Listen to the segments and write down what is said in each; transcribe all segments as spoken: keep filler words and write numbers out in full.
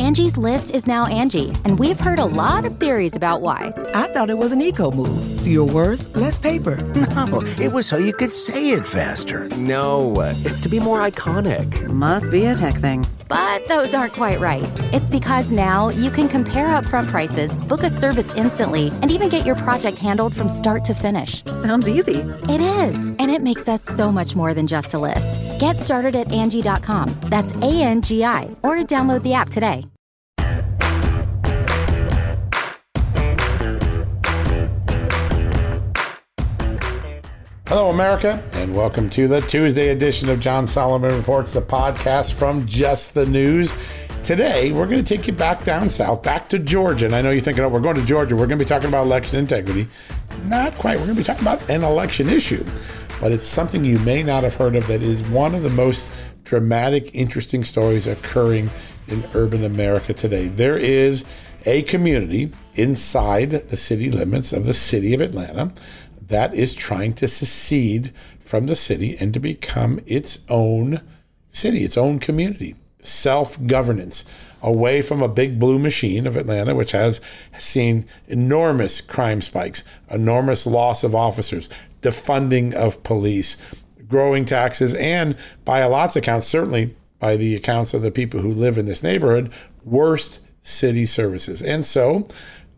Angie's List is now Angie, and we've heard a lot of theories about why. I thought it was an eco move. Fewer words, less paper. No, it was so you could say it faster. No, it's to be more iconic. Must be a tech thing. But those aren't quite right. It's because now you can compare upfront prices, book a service instantly, and even get your project handled from start to finish. Sounds easy. It is, and it makes us so much more than just a list. Get started at Angie dot com. That's A N G I, or download the app today. Hello, America, and welcome to the Tuesday edition of John Solomon Reports, the podcast from Just the News. Today, we're going to take you back down south, back to Georgia. And I know you're thinking, oh, we're going to Georgia. We're going to be talking about election integrity. Not quite. We're going to be talking about an election issue. But it's something you may not have heard of that is one of the most dramatic, interesting stories occurring in urban America today. There is a community inside the city limits of the city of Atlanta that is trying to secede from the city and to become its own city, its own community. Self-governance, away from a big blue machine of Atlanta, which has seen enormous crime spikes, enormous loss of officers, defunding of police, growing taxes, and by a lot's accounts, certainly by the accounts of the people who live in this neighborhood, worst city services. And so,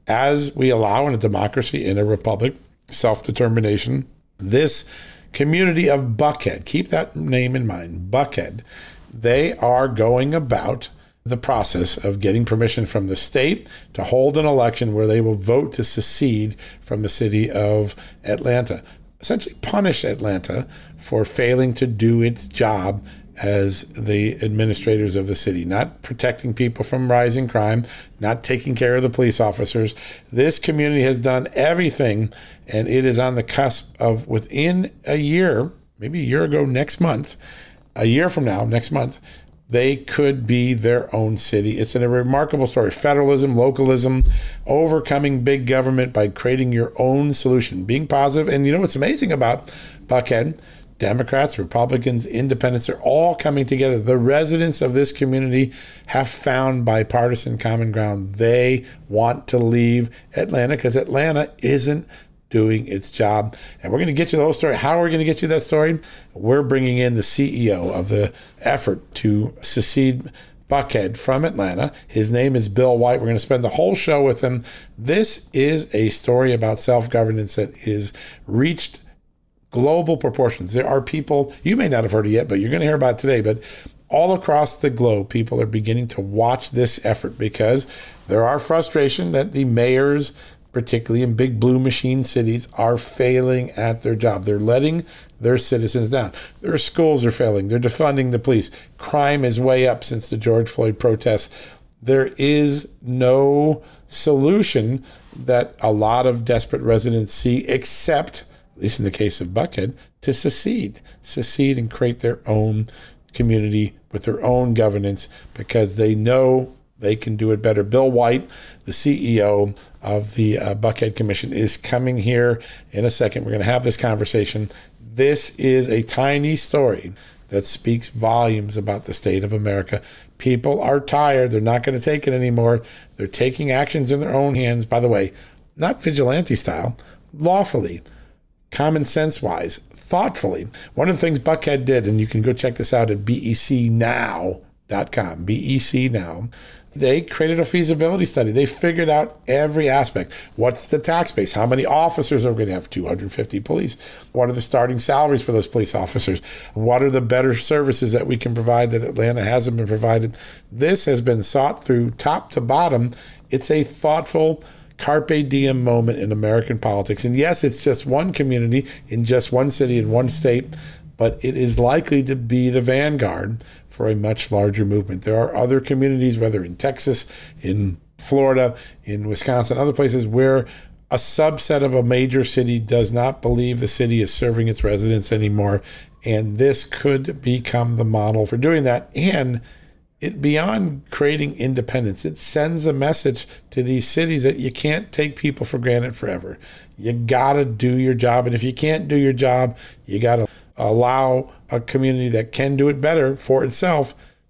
as we allow in a democracy, in a republic, self-determination, this community of Buckhead, keep that name in mind, Buckhead, they are going about the process of getting permission from the state to hold an election where they will vote to secede from the city of Atlanta, essentially punish Atlanta for failing to do its job as the administrators of the city, not protecting people from rising crime, not taking care of the police officers. This community has done everything, and it is on the cusp of, within a year, maybe a year ago next month, a year from now, next month, they could be their own city. It's a remarkable story. Federalism, localism, overcoming big government by creating your own solution, being positive. And you know what's amazing about Buckhead? Democrats, Republicans, independents are all coming together. The residents of this community have found bipartisan common ground. They want to leave Atlanta because Atlanta isn't doing its job. And we're going to get you the whole story. How are we going to get you that story? We're bringing in the C E O of the effort to secede Buckhead from Atlanta. His name is Bill White. We're going to spend the whole show with him. This is a story about self-governance that is reached global proportions. There are people, you may not have heard it yet, but you're going to hear about it today, but all across the globe, people are beginning to watch this effort because there are frustration that the mayors, particularly in big blue machine cities, are failing at their job. They're letting their citizens down. Their schools are failing. They're defunding the police. Crime is way up since the George Floyd protests. There is no solution that a lot of desperate residents see except, at least in the case of Buckhead, to secede, secede and create their own community with their own governance because they know they can do it better. Bill White, the C E O of the uh, Buckhead Commission, is coming here in a second. We're going to have this conversation. This is a tiny story that speaks volumes about the state of America. People are tired. They're not going to take it anymore. They're taking actions in their own hands. By the way, not vigilante style, lawfully, common sense wise, thoughtfully. One of the things Buckhead did, and you can go check this out at B E C now dot com, B E C now, they created a feasibility study. They figured out every aspect. What's the tax base? How many officers are we going to have? two hundred fifty police. What are the starting salaries for those police officers? What are the better services that we can provide that Atlanta hasn't been provided? This has been sought through top to bottom. It's a thoughtful carpe diem moment in American politics. And yes, it's just one community in just one city in one state, but it is likely to be the vanguard for a much larger movement. There are other communities, whether in Texas, in Florida, in Wisconsin, other places where a subset of a major city does not believe the city is serving its residents anymore. And this could become the model for doing that. And it, beyond creating independence, it sends a message to these cities that you can't take people for granted forever. You gotta do your job. And if you can't do your job, you gotta allow a community that can do it better for itself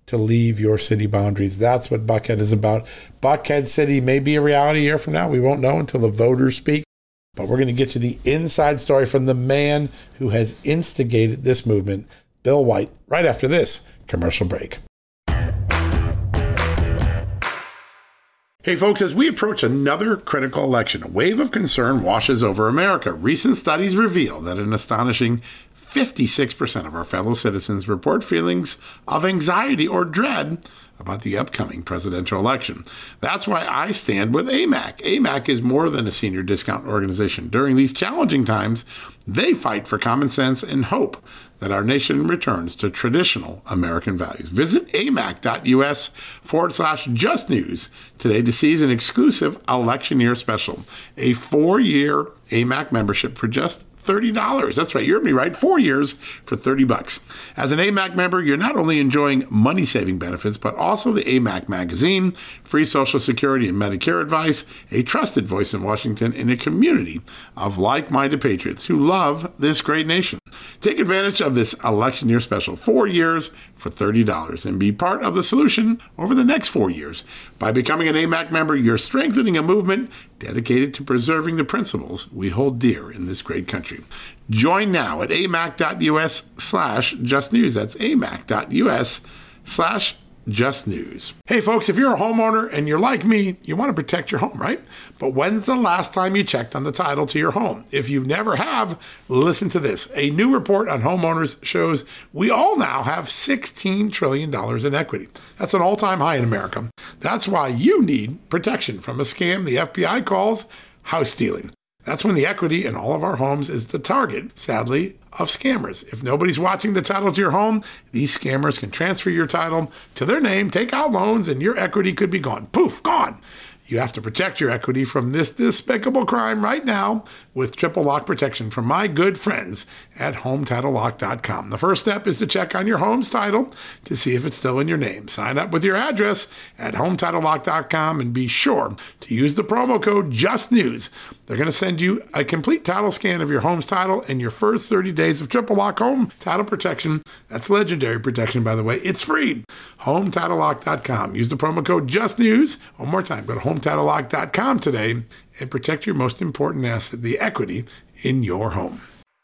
to leave your city boundaries. That's what Buckhead is about. Buckhead City may be a reality a year from now. We won't know until the voters speak. But we're going to get you the inside story from the man who has instigated this movement, Bill White, right after this commercial break. Hey folks, as we approach another critical election, a wave of concern washes over America. Recent studies reveal that an astonishing fifty-six percent of our fellow citizens report feelings of anxiety or dread about the upcoming presidential election. That's why I stand with A M A C. A M A C is more than a senior discount organization. During these challenging times, they fight for common sense and hope that our nation returns to traditional American values. Visit amac.us forward slash just news today to seize an exclusive election year special, a four-year A M A C membership for just thirty dollars. That's right. You heard me right. Four years for thirty bucks. As an A M A C member, you're not only enjoying money-saving benefits, but also the A M A C magazine, free Social Security and Medicare advice, a trusted voice in Washington, and a community of like-minded patriots who love this great nation. Take advantage of this election year special, four years for thirty dollars, and be part of the solution over the next four years. By becoming an A M A C member, you're strengthening a movement dedicated to preserving the principles we hold dear in this great country. Join now at amac.us slash just news. That's amac.us slash just news. Hey folks, if you're a homeowner and you're like me, you want to protect your home, right? But when's the last time you checked on the title to your home? If you never have, listen to this. A new report on homeowners shows we all now have sixteen trillion dollars in equity. That's an all-time high in America. That's why you need protection from a scam the F B I calls house stealing. That's when the equity in all of our homes is the target, sadly, of scammers. If nobody's watching the title to your home, these scammers can transfer your title to their name, take out loans, and your equity could be gone. Poof, gone. You have to protect your equity from this despicable crime right now with triple lock protection from my good friends at home title lock dot com. The first step is to check on your home's title to see if it's still in your name. Sign up with your address at home title lock dot com and be sure to use the promo code JUSTNEWS. They're going to send you a complete title scan of your home's title and your first thirty days of triple lock home title protection. That's legendary protection, by the way. It's free. home title lock dot com. Use the promo code JUSTNEWS. One more time, go to home title lock dot com today and protect your most important asset, the equity in your home.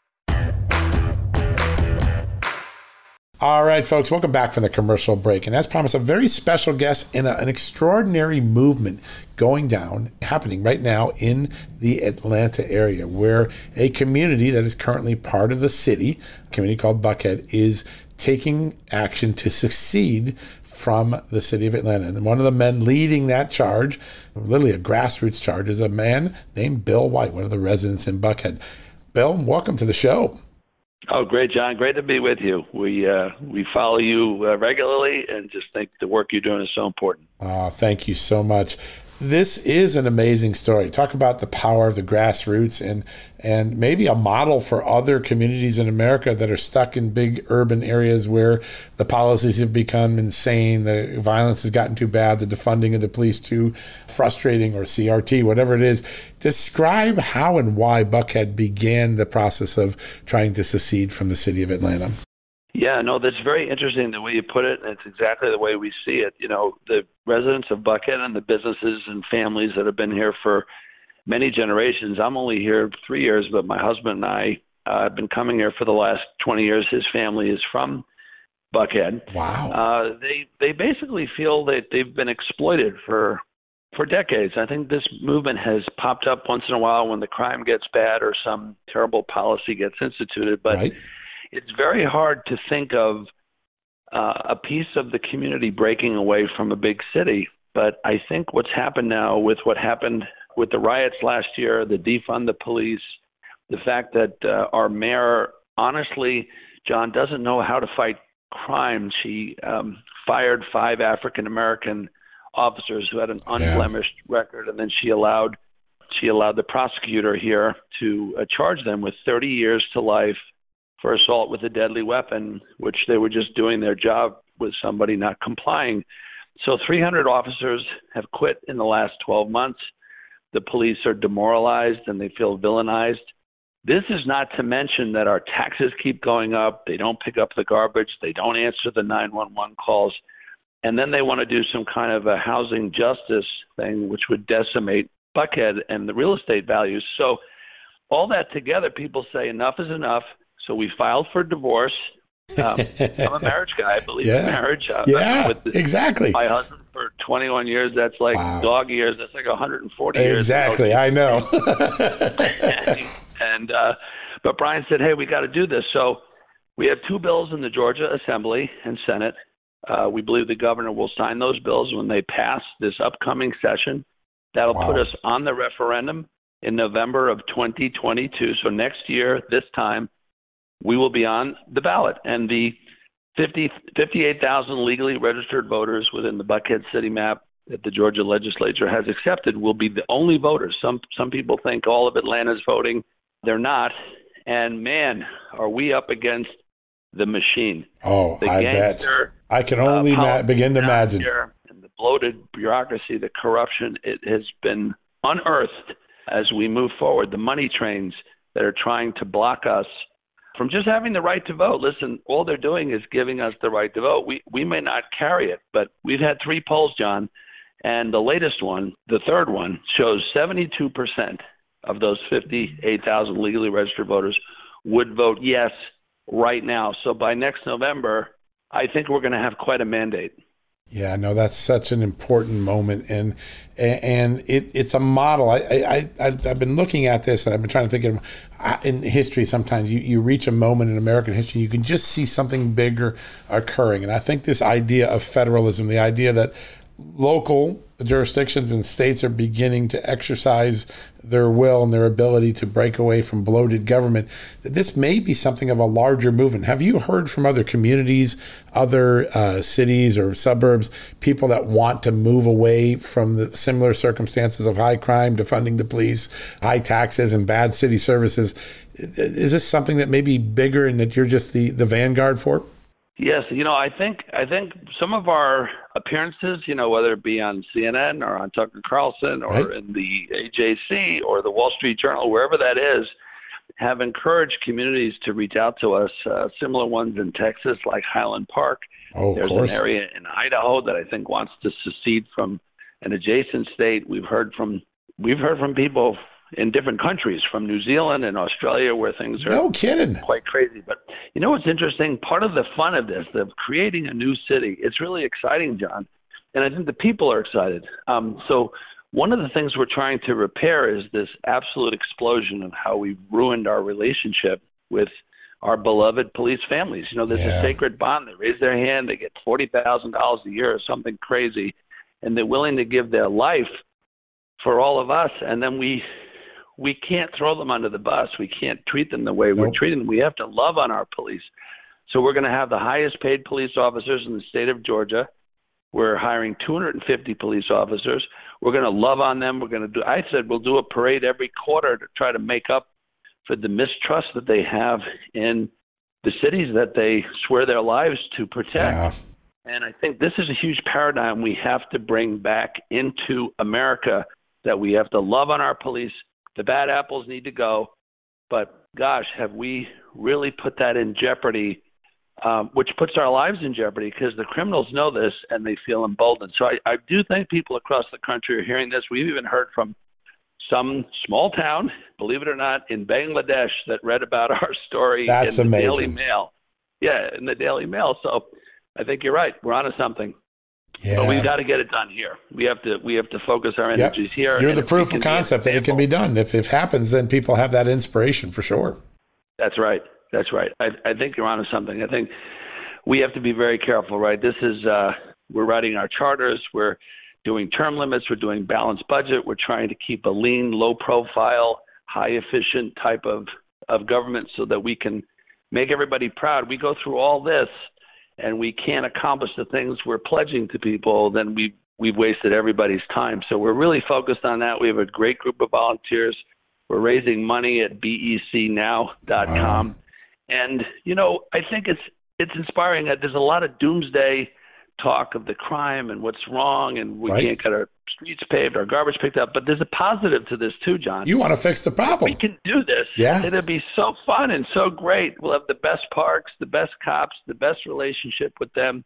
All right, folks, welcome back from the commercial break. And as promised, a very special guest in a, an extraordinary movement going down, happening right now in the Atlanta area, where a community that is currently part of the city, a community called Buckhead, is taking action to secede from the city of Atlanta. And one of the men leading that charge, literally a grassroots charge, is a man named Bill White, one of the residents in Buckhead. Bill, welcome to the show. Oh, great, John. Great to be with you. We uh, we follow you uh, regularly and just think the work you're doing is so important. Oh, thank you so much. This is an amazing story. Talk about the power of the grassroots and and maybe a model for other communities in America that are stuck in big urban areas where the policies have become insane, the violence has gotten too bad, the defunding of the police too frustrating, or C R T, whatever it is. Describe how and why Buckhead began the process of trying to secede from the city of Atlanta. Yeah, no, that's very interesting the way you put it. It's exactly the way we see it. You know, the residents of Buckhead and the businesses and families that have been here for many generations. I'm only here three years, but my husband and I uh, have been coming here for the last twenty years. His family is from Buckhead. Wow. Uh, they they basically feel that they've been exploited for for decades. I think this movement has popped up once in a while when the crime gets bad or some terrible policy gets instituted, but right. It's very hard to think of uh, a piece of the community breaking away from a big city. But I think what's happened now with what happened with the riots last year, the defund the police, the fact that uh, our mayor, honestly, John, doesn't know how to fight crime. She um, fired five African-American officers who had an unblemished yeah. record, and then she allowed she allowed the prosecutor here to uh, charge them with thirty years to life for assault with a deadly weapon, which they were just doing their job with somebody not complying. So three hundred officers have quit in the last twelve months. The police are demoralized and they feel villainized. This is not to mention that our taxes keep going up. They don't pick up the garbage. They don't answer the nine one one calls. And then they want to do some kind of a housing justice thing, which would decimate Buckhead and the real estate values. So all that together, people say enough is enough. So we filed for divorce. Um, I'm a marriage guy. I believe yeah. in marriage. Uh, yeah, with this, exactly. My husband for twenty-one years. That's like wow. dog years. That's like one hundred forty years. Exactly. I know. and, and uh, but Brian said, hey, we got to do this. So we have two bills in the Georgia Assembly and Senate. Uh, we believe the governor will sign those bills when they pass this upcoming session. That'll wow. put us on the referendum in November of twenty twenty-two. So next year, this time, we will be on the ballot. And the fifty, fifty-eight thousand legally registered voters within the Buckhead city map that the Georgia legislature has accepted will be the only voters. Some some people think all of Atlanta's voting. They're not. And, man, are we up against the machine. Oh, the I gangster, bet. I can only uh, ma- begin to imagine. And the bloated bureaucracy, the corruption, it has been unearthed as we move forward. The money trains that are trying to block us from just having the right to vote. Listen, all they're doing is giving us the right to vote. We we may not carry it, but we've had three polls, John, and the latest one, the third one, shows seventy-two percent of those fifty-eight thousand legally registered voters would vote yes right now. So by next November, I think we're going to have quite a mandate. Yeah, no, that's such an important moment, and and it, it's a model. I, I, I, I've been looking at this, and I've been trying to think of in history. Sometimes you, you reach a moment in American history, you can just see something bigger occurring, and I think this idea of federalism, the idea that local jurisdictions and states are beginning to exercise their will and their ability to break away from bloated government, that this may be something of a larger movement. Have you heard from other communities, other uh, cities or suburbs, people that want to move away from the similar circumstances of high crime, defunding the police, high taxes, and bad city services? Is this something that may be bigger and that you're just the, the vanguard for? Yes, you know, I think I think some of our appearances, you know, whether it be on C N N or on Tucker Carlson or right. in the A J C or the Wall Street Journal, wherever that is, have encouraged communities to reach out to us. Uh, similar ones in Texas, like Highland Park. Oh, There's of course. an area in Idaho that I think wants to secede from an adjacent state. We've heard from we've heard from people in different countries, from New Zealand and Australia, where things are no kidding. quite crazy. But you know what's interesting? Part of the fun of this, of creating a new city, it's really exciting, John. And I think the people are excited. Um, so one of the things we're trying to repair is this absolute explosion of how we've ruined our relationship with our beloved police families. You know, there's yeah. a sacred bond. They raise their hand, they get forty thousand dollars a year or something crazy, and they're willing to give their life for all of us. And then we we can't throw them under the bus. We can't treat them the way nope. we're treating them. We have to love on our police. So we're going to have the highest paid police officers in the state of Georgia. We're hiring two hundred fifty police officers. We're going to love on them. We're going to do, I said we'll do a parade every quarter to try to make up for the mistrust that they have in the cities that they swear their lives to protect. Yeah. And I think this is a huge paradigm we have to bring back into America, that we have to love on our police. The bad apples need to go, but gosh, have we really put that in jeopardy, um, which puts our lives in jeopardy, because the criminals know this and they feel emboldened. So I, I do think people across the country are hearing this. We've even heard from some small town, believe it or not, in Bangladesh that read about our story That's in the amazing. Daily Mail. Yeah, in the Daily Mail. So I think you're right. We're onto something. Yeah. But we've got to get it done here. We have to we have to focus our energies yep. here. You're the proof of concept that it can be done. If it happens, then people have that inspiration for sure. That's right. That's right. I, I think you're onto something. I think we have to be very careful, right? This is uh, we're writing our charters. We're doing term limits. We're doing balanced budget. We're trying to keep a lean, low-profile, high-efficient type of, of government so that we can make everybody proud. We go through all this, and we can't accomplish the things we're pledging to people, then we, we've wasted everybody's time. So we're really focused on that. We have a great group of volunteers. We're raising money at B E C now dot com. Wow. And, you know, I think it's it's inspiring that there's a lot of doomsday talk of the crime and what's wrong, and we right. can't get our streets paved, our garbage picked up. But there's a positive to this too, John. You want to fix the problem. If we can do this. Yeah. It'll be so fun and so great. We'll have the best parks, the best cops, the best relationship with them.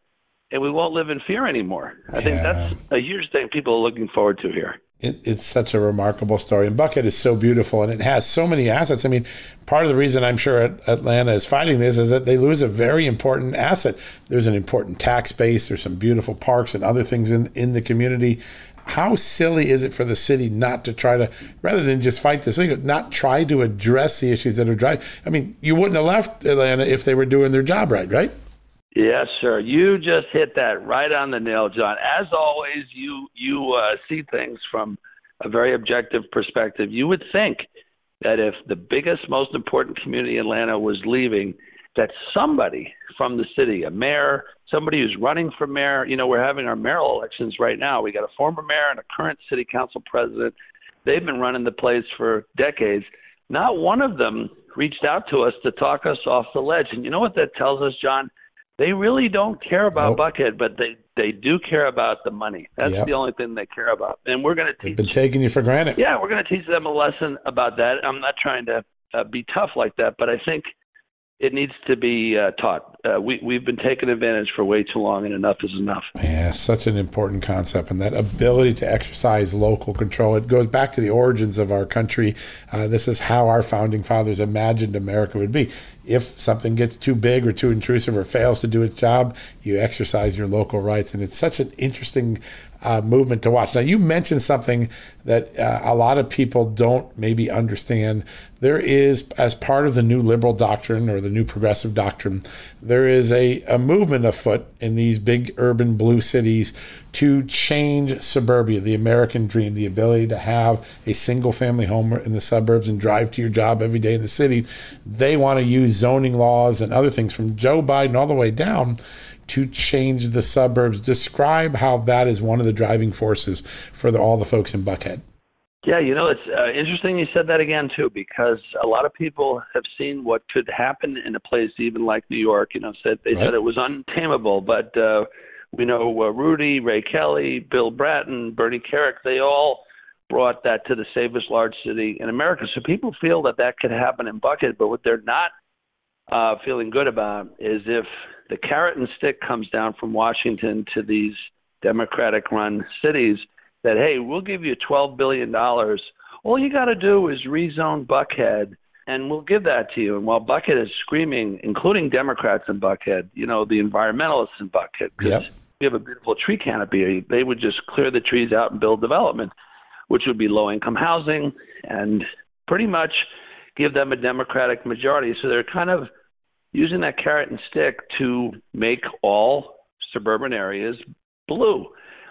and we won't live in fear anymore. I Yeah. think that's a huge thing people are looking forward to here. It, it's such a remarkable story. And Buckhead is so beautiful, and it has so many assets. I mean, part of the reason I'm sure Atlanta is fighting this is that they lose a very important asset. There's an important tax base. There's some beautiful parks and other things in, in the community. How silly is it for the city not to try to, rather than just fight this league, not try to address the issues that are driving? I mean, you wouldn't have left Atlanta if they were doing their job right, right? Yes, sir. You just hit that right on the nail, John. As always, you you uh, see things from a very objective perspective. You would think that if the biggest, most important community in Atlanta was leaving, that somebody from the city, a mayor, somebody who's running for mayor, you know, we're having our mayoral elections right now. We got a former mayor and a current city council president. They've been running the place for decades. Not one of them reached out to us to talk us off the ledge. And you know what that tells us, John? They really don't care about Nope. Buckhead, but they, they do care about the money. That's Yep. the only thing they care about. And we're going to They've teach been taking you for granted. Yeah, we're going to teach them a lesson about that. I'm not trying to uh, be tough like that, but I think it needs to be uh, taught. Uh, we, we've been taken advantage for way too long, and enough is enough. Yeah, such an important concept, and that ability to exercise local control. It goes back to the origins of our country. Uh, this is how our founding fathers imagined America would be. If something gets too big or too intrusive or fails to do its job, you exercise your local rights. And it's such an interesting uh, movement to watch. Now, you mentioned something that uh, a lot of people don't maybe understand. There is, as part of the new liberal doctrine or the new progressive doctrine, there is a, a movement afoot in these big urban blue cities to change suburbia, the American dream, the ability to have a single family home in the suburbs and drive to your job every day in the city. They want to use zoning laws and other things from Joe Biden all the way down to change the suburbs. Describe how that is one of the driving forces for the, all the folks in Buckhead. Yeah, you know, it's uh, interesting you said that again, too, because a lot of people have seen what could happen in a place even like New York. You know, said they Right. said it was untamable, but uh, we know uh, Rudy, Ray Kelly, Bill Bratton, Bernie Kerik, they all brought that to the safest large city in America. So people feel that that could happen in Buckhead, but what they're not uh, feeling good about is if the carrot and stick comes down from Washington to these Democratic-run cities, that, hey, we'll give you twelve billion dollars. All you got to do is rezone Buckhead, and we'll give that to you. And while Buckhead is screaming, including Democrats in Buckhead, you know, the environmentalists in Buckhead, because Yep. we have a beautiful tree canopy, they would just clear the trees out and build development, which would be low-income housing, and pretty much give them a Democratic majority. So they're kind of using that carrot and stick to make all suburban areas blue.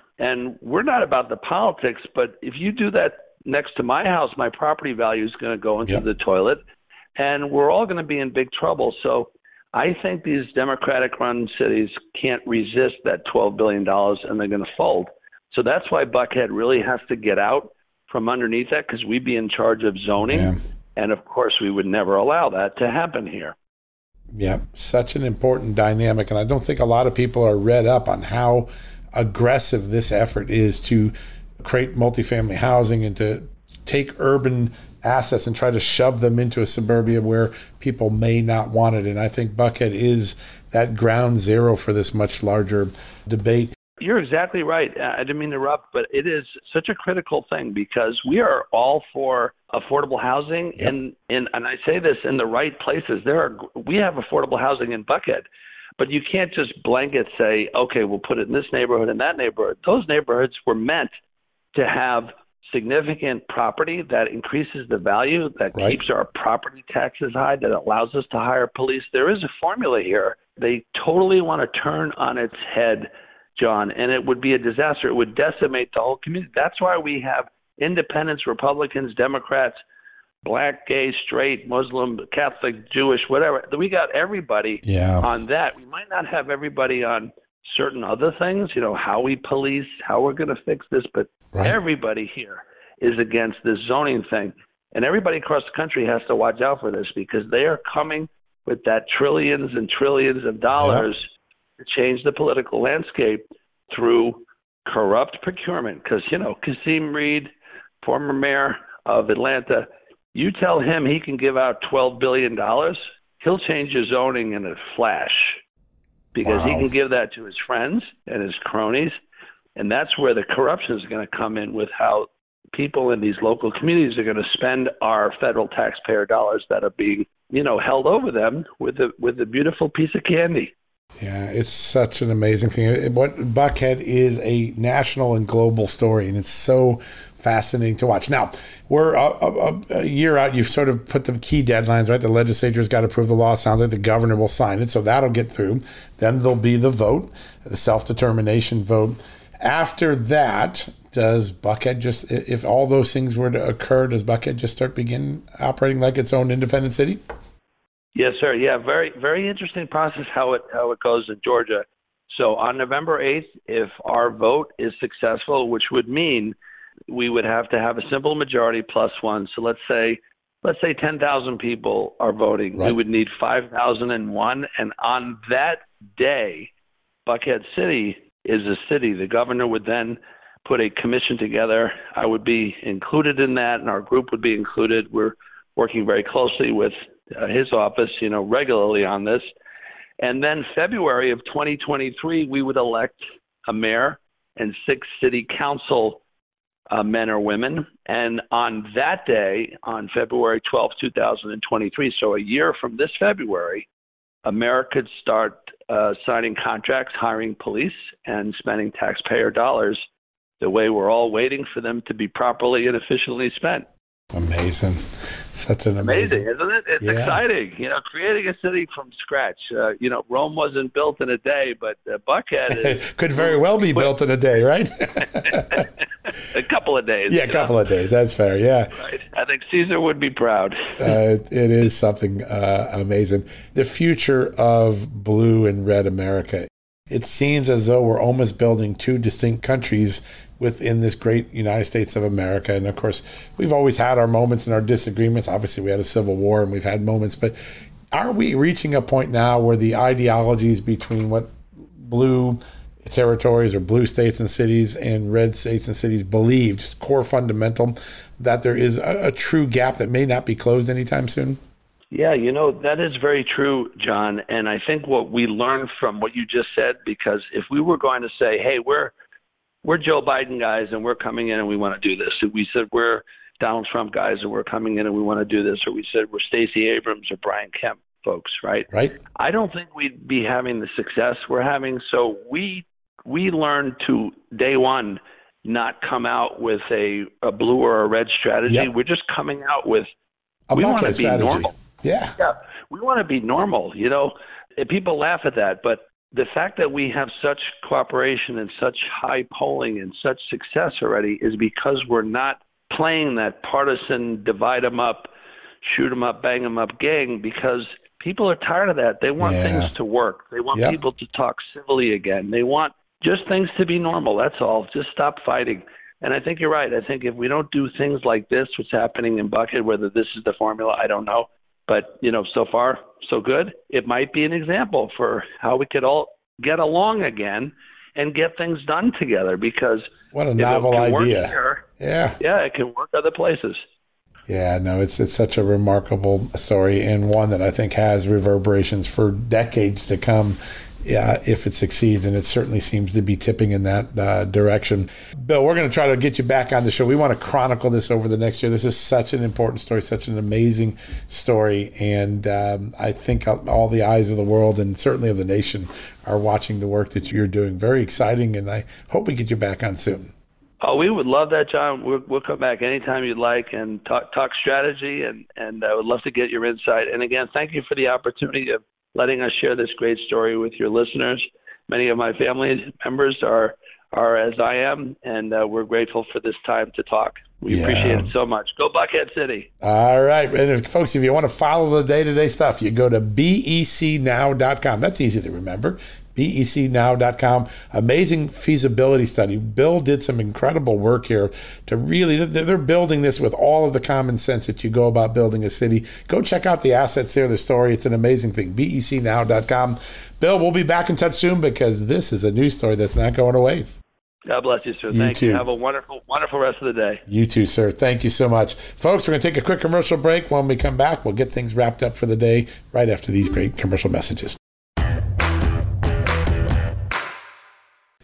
And we're not about the politics, but if you do that next to my house, my property value is going to go into Yep. the toilet, and we're all going to be in big trouble. So I think these Democratic-run cities can't resist that twelve billion dollars, and they're going to fold. So that's why Buckhead really has to get out from underneath that, because we'd be in charge of zoning. Yeah. And, of course, we would never allow that to happen here. Yeah, such an important dynamic. And I don't think a lot of people are read up on how aggressive this effort is to create multifamily housing and to take urban assets and try to shove them into a suburbia where people may not want it. And I think Buckhead is that ground zero for this much larger debate. You're exactly right. I didn't mean to interrupt, but it is such a critical thing because we are all for affordable housing, Yep. and, and and I say this in the right places. There are we have affordable housing in Buckhead, but you can't just blanket say, okay, we'll put it in this neighborhood and that neighborhood. Those neighborhoods were meant to have significant property that increases the value, that Right. keeps our property taxes high, that allows us to hire police. There is a formula here. They totally want to turn on its head, John, and it would be a disaster. It would decimate the whole community. That's why we have independents, Republicans, Democrats, black, gay, straight, Muslim, Catholic, Jewish, whatever. We got everybody Yeah. on that. We might not have everybody on certain other things, you know, how we police, how we're going to fix this, but Right. everybody here is against this zoning thing. And everybody across the country has to watch out for this because they are coming with that trillions and trillions of dollars to change the political landscape through corrupt procurement. Because, you know, Kasim Reed, former mayor of Atlanta, you tell him he can give out twelve billion dollars, he'll change your zoning in a flash. because wow. he can give that to his friends and his cronies. And that's where the corruption is going to come in, with how people in these local communities are going to spend our federal taxpayer dollars that are being, you know, held over them with a, with a beautiful piece of candy. Yeah, it's such an amazing thing. What Buckhead is a national and global story, and it's so fascinating to watch. Now, we're a, a, a year out. You've sort of put the key deadlines, right? The legislature's got to approve the law. Sounds like the governor will sign it, so that'll get through. Then there'll be the vote, the self-determination vote. After that, does Buckhead just, if all those things were to occur, does Buckhead just start begin operating like its own independent city? Yes, sir. Yeah, very, very interesting process how it how it goes in Georgia. So on November eighth, if our vote is successful, which would mean we would have to have a simple majority plus one. So let's say let's say ten thousand people are voting. Right. We would need five thousand one, and on that day, Buckhead City is a city. The governor would then put a commission together. I would be included in that, and our group would be included. We're working very closely with Uh, his office, you know, regularly on this. And then February of twenty twenty-three, we would elect a mayor and six city council uh, men or women. And on that day, on February twelfth, twenty twenty-three, so a year from this February, a mayor could start uh, signing contracts, hiring police, and spending taxpayer dollars the way we're all waiting for them to be properly and efficiently spent. Amazing. Such an amazing. Amazing, isn't it? It's yeah. exciting. You know, creating a city from scratch. Uh, you know, Rome wasn't built in a day, but uh, Buckhead is, could very well be built in a day, right? a couple of days. Yeah, a couple know? of days. That's fair. Yeah. Right. I think Caesar would be proud. uh, it is something uh, amazing. The future of blue and red America. It seems as though we're almost building two distinct countries within this great United States of America. And of course, we've always had our moments and our disagreements. Obviously, we had a civil war and we've had moments, but are we reaching a point now where the ideologies between what blue territories or blue states and cities and red states and cities believe, just core fundamental, that there is a, a true gap that may not be closed anytime soon? Yeah, you know, that is very true, John. And I think what we learned from what you just said, because if we were going to say, hey, we're we're Joe Biden guys and we're coming in and we want to do this. If we said we're Donald Trump guys and we're coming in and we want to do this, or we said we're Stacey Abrams or Brian Kemp folks, right? Right. I don't think we'd be having the success we're having. So we we learned to, day one, not come out with a, a blue or a red strategy. Yep. We're just coming out with, a we want to be strategy. normal. Yeah. Yeah. We want to be normal, you know. People laugh at that, but the fact that we have such cooperation and such high polling and such success already is because we're not playing that partisan divide them up, shoot them up, bang them up gang, because people are tired of that. They want yeah. things to work. They want yep. people to talk civilly again. They want just things to be normal. That's all. Just stop fighting. And I think you're right. I think if we don't do things like this, what's happening in Buckhead, whether this is the formula, I don't know. But, you know, so far, so good. It might be an example for how we could all get along again and get things done together, because what a novel idea. Here, yeah. Yeah, it can work other places. Yeah, no, it's it's such a remarkable story, and one that I think has reverberations for decades to come. Yeah, if it succeeds, and it certainly seems to be tipping in that uh, direction. Bill, we're going to try to get you back on the show. We want to chronicle this over the next year. This is such an important story, such an amazing story, and um, I think all the eyes of the world and certainly of the nation are watching the work that you're doing. Very exciting, and I hope we get you back on soon. Oh, we would love that, John. We'll, we'll come back anytime you'd like and talk talk strategy, and, and I would love to get your insight. And again, thank you for the opportunity of letting us share this great story with your listeners. Many of my family members are are as I am, and uh, we're grateful for this time to talk. We yeah. appreciate it so much. Go Buckhead City. All right. And if, folks, if you want to follow the day-to-day stuff, you go to B E C now dot com. That's easy to remember. B E C now dot com. Amazing feasibility study. Bill did some incredible work here to really, they're building this with all of the common sense that you go about building a city. Go check out the assets there, the story. It's an amazing thing. B E C now dot com. Bill, we'll be back in touch soon, because this is a news story that's not going away. God bless you, sir. You Thank too. you. Have a wonderful, wonderful rest of the day. You too, sir. Thank you so much. Folks, we're going to take a quick commercial break. When we come back, we'll get things wrapped up for the day right after these great commercial messages.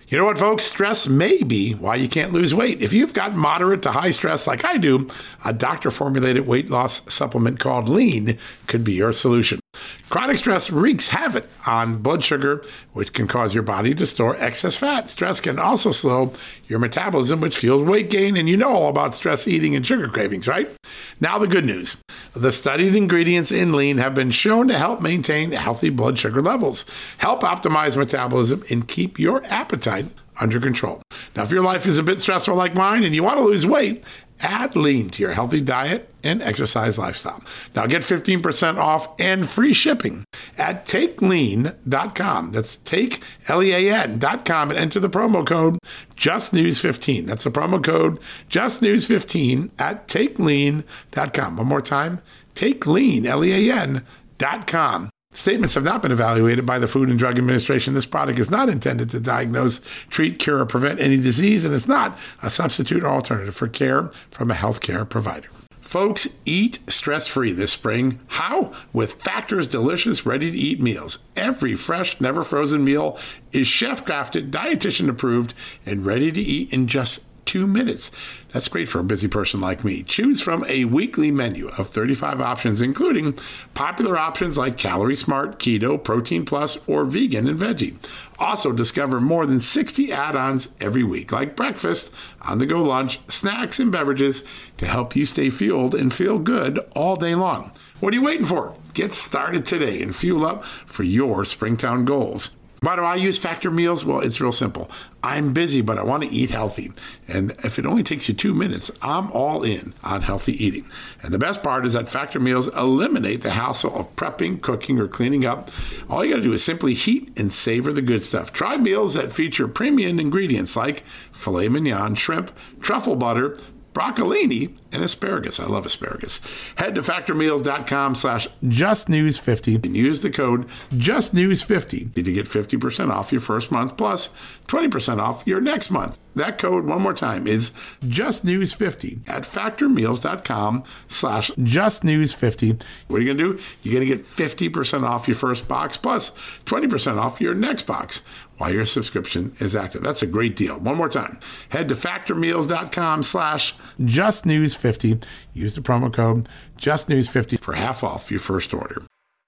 You know what, folks? Stress may be why you can't lose weight. If you've got moderate to high stress like I do, a doctor-formulated weight loss supplement called Lean could be your solution. Chronic stress wreaks havoc on blood sugar, which can cause your body to store excess fat. Stress can also slow your metabolism, which fuels weight gain, and you know all about stress eating and sugar cravings, right? Now the good news. The studied ingredients in Lean have been shown to help maintain healthy blood sugar levels, help optimize metabolism, and keep your appetite under control. Now, if your life is a bit stressful like mine and you want to lose weight, add Lean to your healthy diet and exercise lifestyle. Now get fifteen percent off and free shipping at take lean dot com. That's take, L E A N dot com, and enter the promo code just news fifteen. That's the promo code just news fifteen at take lean dot com. One more time, take lean, L E A N dot com. Statements have not been evaluated by the Food and Drug Administration. This product is not intended to diagnose, treat, cure, or prevent any disease, and is not a substitute or alternative for care from a healthcare provider. Folks, eat stress-free this spring. How? With Factor's delicious, ready-to-eat meals. Every fresh, never-frozen meal is chef-crafted, dietitian-approved, and ready to eat in just two minutes. That's great for a busy person like me. Choose from a weekly menu of thirty-five options, including popular options like Calorie Smart, Keto, Protein Plus, or Vegan and Veggie. Also discover more than sixty add-ons every week, like breakfast, on-the-go lunch, snacks, and beverages to help you stay fueled and feel good all day long. What are you waiting for? Get started today and fuel up for your Springtown goals. Why do I use Factor meals? Well, it's real simple. I'm busy, but I want to eat healthy. And if it only takes you two minutes, I'm all in on healthy eating. And the best part is that Factor meals eliminate the hassle of prepping, cooking, or cleaning up. All you got to do is simply heat and savor the good stuff. Try meals that feature premium ingredients like filet mignon, shrimp, truffle butter, broccolini, and asparagus. I love asparagus. Head to factormeals.com slash justnews50 and use the code justnews50 to get fifty percent off your first month plus twenty percent off your next month. That code, one more time, is justnews50 at factormeals.com slash justnews50. What are you going to do? You're going to get fifty percent off your first box plus twenty percent off your next box while your subscription is active. That's a great deal. One more time. Head to factormeals.com slash justnews50. Use the promo code justnews50 for half off your first order.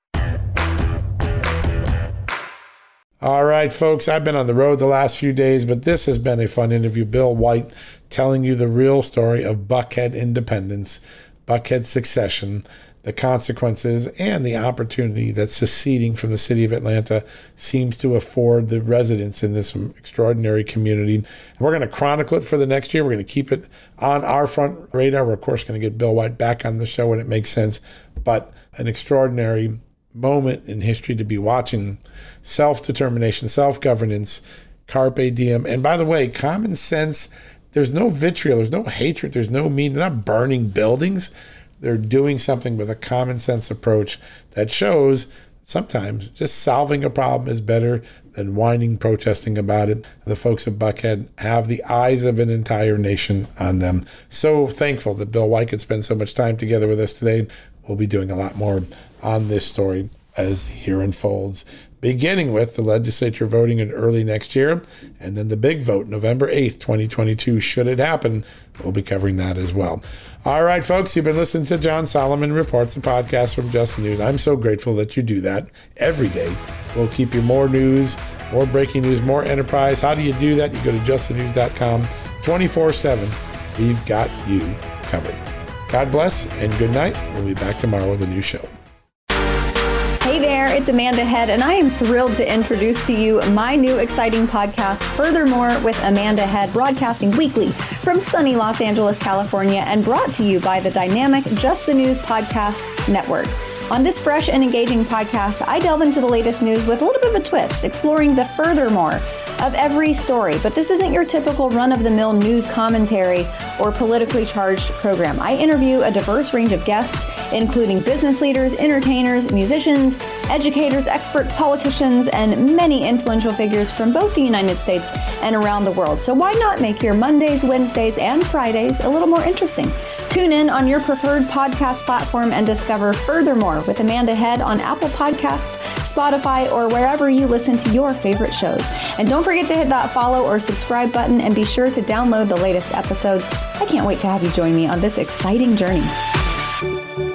All right, folks, I've been on the road the last few days, but this has been a fun interview. Bill White telling you the real story of Buckhead independence, Buckhead secession, the consequences, and the opportunity that seceding from the city of Atlanta seems to afford the residents in this extraordinary community. And we're going to chronicle it for the next year. We're going to keep it on our front radar. We're, of course, going to get Bill White back on the show when it makes sense, but an extraordinary moment in history to be watching. Self-determination, self-governance, carpe diem. And by the way, common sense, there's no vitriol, there's no hatred, there's no mean, they're not burning buildings. They're doing something with a common sense approach that shows sometimes just solving a problem is better than whining, protesting about it. The folks of Buckhead have the eyes of an entire nation on them. So thankful that Bill White could spend so much time together with us today. We'll be doing a lot more on this story as the year unfolds, beginning with the legislature voting in early next year, and then the big vote, November eighth, twenty twenty-two, should it happen. We'll be covering that as well. All right, folks, you've been listening to John Solomon Reports, a podcast from Just the News. I'm so grateful that you do that every day. We'll keep you more news, more breaking news, more enterprise. How do you do that? You go to just the news dot com twenty-four seven. We've got you covered. God bless and good night. We'll be back tomorrow with a new show. Hey there, it's Amanda Head, and I am thrilled to introduce to you my new exciting podcast, Furthermore with Amanda Head, broadcasting weekly from sunny Los Angeles, California, and brought to you by the dynamic Just the News Podcast Network. On this fresh and engaging podcast, I delve into the latest news with a little bit of a twist, exploring the furthermore of every story. But this isn't your typical run-of-the-mill news commentary or politically charged program. I interview a diverse range of guests, including business leaders, entertainers, musicians, educators, experts, politicians, and many influential figures from both the United States and around the world. So why not make your Mondays, Wednesdays, and Fridays a little more interesting? Tune in on your preferred podcast platform and discover Furthermore with Amanda Head on Apple Podcasts, Spotify, or wherever you listen to your favorite shows. And don't forget to hit that follow or subscribe button and be sure to download the latest episodes. I can't wait to have you join me on this exciting journey.